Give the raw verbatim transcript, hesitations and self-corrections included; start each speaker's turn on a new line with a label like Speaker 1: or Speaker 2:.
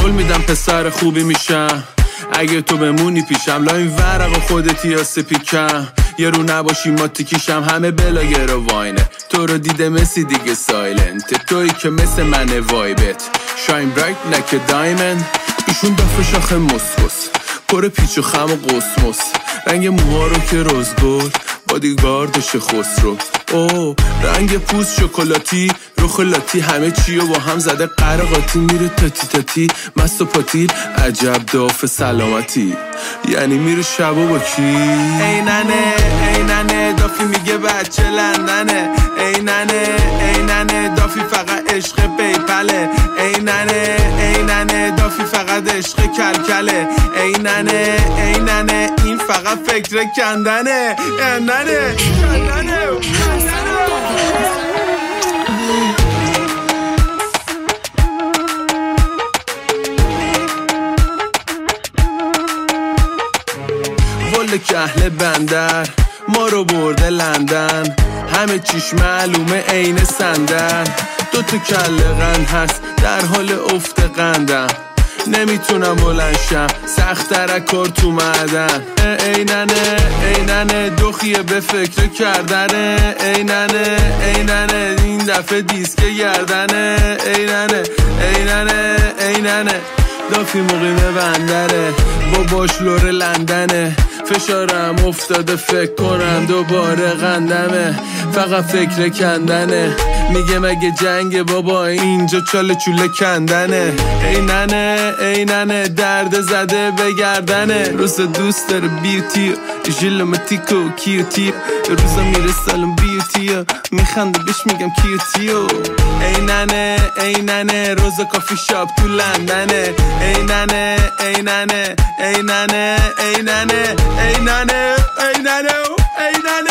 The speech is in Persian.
Speaker 1: قول میدم پسر خوبی میشم اگه تو بمونی پیشم. لا این ورق خودتی یا سپیکم یه رو نباشی ما تیکیشم. همه بلاگر رو واینه تو رو دیده مسی دیگه سایلنت. توی که مثل منه وایبت شاین برایت لکه دایمند. ایشون دافه شاخه مسکس پر پیچ و خم و قسمس. رنگ موها رو که روزگل بادیگاردش خسرو. اوه رنگ پوست شکلاتی رخ لاتی همه چی رو با هم زده قرقاتی. میره تاتی تاتی مست و پاتیل عجب داف سلامتی. یعنی میره شبا با کی؟ ای ننه ای ننه دافی میگه بچه لندنه. ای ننه ای ننه دافی فقط عشق پیپله. ای ننه ای ننه دافی فقط عشق کلکله. ای ننه ای ننه این فقط فکر کندنه. کندنه کندنه. وله که اهل بندر ما رو برده لندن. همه چیش معلومه عین سندن. دو تا کله قند هست در حال افت قندم. نمیتونم بلنشم سخت تر کار تو معدن. ای ننه ای ننه دخیه به فکر کردنه. ای ننه ای ننه این دفعه دیسک گردنه. ای ننه ای ننه ای ننه دافی مقیم بندره با باش لور لندنه. فشارم افتاده فکر کنم دوباره قندمه. فقط فکر کندنه. میگه مگه جنگ بابا اینجا چاله چوله کندنه. ای ننه ای ننه درد زده به گردنه. روزا دوست داره بیوتی ژیلومتیکو کیوتی. روزا میره سالم بیوتی میخنده بهش میگم کیوتیو. ای ننه ای ننه روزا کافی شاپ تو لندنه. ای ننه ای ننه ای ننه ای ننه ای ننه ای ننه ای ننه